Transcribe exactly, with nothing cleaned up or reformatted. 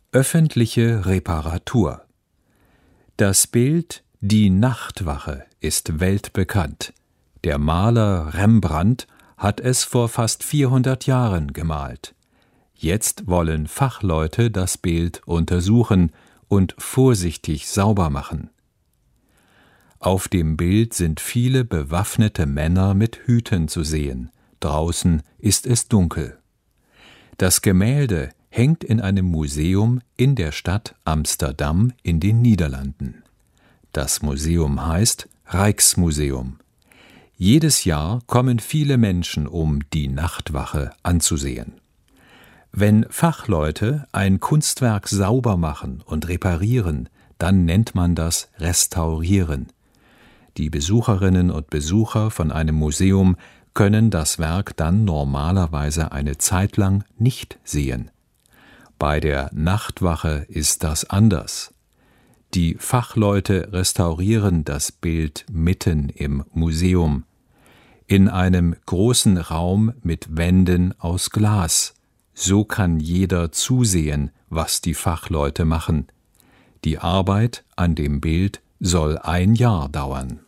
Öffentliche Reparatur. Das Bild »Die Nachtwache« ist weltbekannt. Der Maler Rembrandt hat es vor fast vierhundert Jahren gemalt. Jetzt wollen Fachleute das Bild untersuchen und vorsichtig sauber machen. Auf dem Bild sind viele bewaffnete Männer mit Hüten zu sehen. Draußen ist es dunkel. Das Gemälde hängt in einem Museum in der Stadt Amsterdam in den Niederlanden. Das Museum heißt Rijksmuseum. Jedes Jahr kommen viele Menschen, um die Nachtwache anzusehen. Wenn Fachleute ein Kunstwerk sauber machen und reparieren, dann nennt man das Restaurieren. Die Besucherinnen und Besucher von einem Museum können das Werk dann normalerweise eine Zeit lang nicht sehen. Bei der Nachtwache ist das anders. Die Fachleute restaurieren das Bild mitten im Museum, in einem großen Raum mit Wänden aus Glas. So kann jeder zusehen, was die Fachleute machen. Die Arbeit an dem Bild soll ein Jahr dauern.